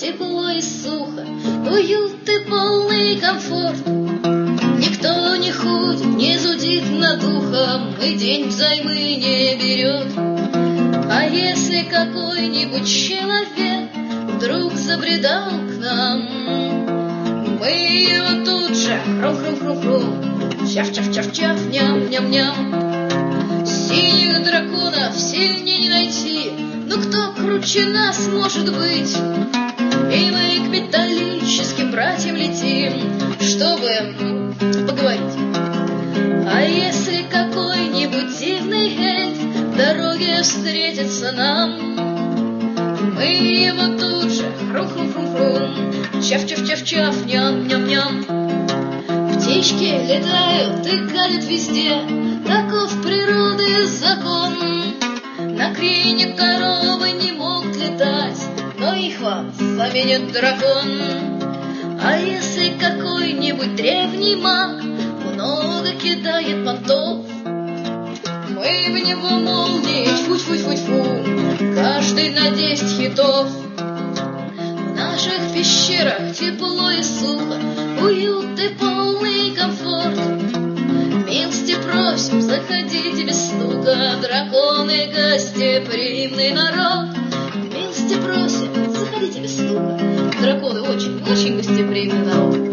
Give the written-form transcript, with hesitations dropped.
тепло и сухо, уют и полный комфорт. Никто не ходит, не зудит над ухом и день взаймы не берет. А если какой-нибудь человек вдруг забредал к нам, мы его тут же хрум-хрум-хрум-хрум, чав-чав-чав-чав, ням-ням-ням. Синих драконов сильнее не найти, но кто круче нас может быть? И мы к металлическим братьям летим, чтобы поговорить. А если какой-нибудь дивный эльф в дороге встретится нам, мы его тут же хрум-хрум-хрум-хрум, чав-чав-чав-чав, ням-ням-ням. Птички летают и галят везде, таков природы закон. На крине коровы не могут летать, но их вам заменит дракон. А если какой-нибудь древний маг много кидает понтов, мы в него молнии тьфу-тьфу-тьфу-тьфу, каждый на 10 хитов. В наших пещерах тепло и сухо, уют и полный комфорт. Милости просим, заходите без стука, драконы гостеприимный народ. Милости просим, заходите без стука, драконы очень, очень гостеприимный народ.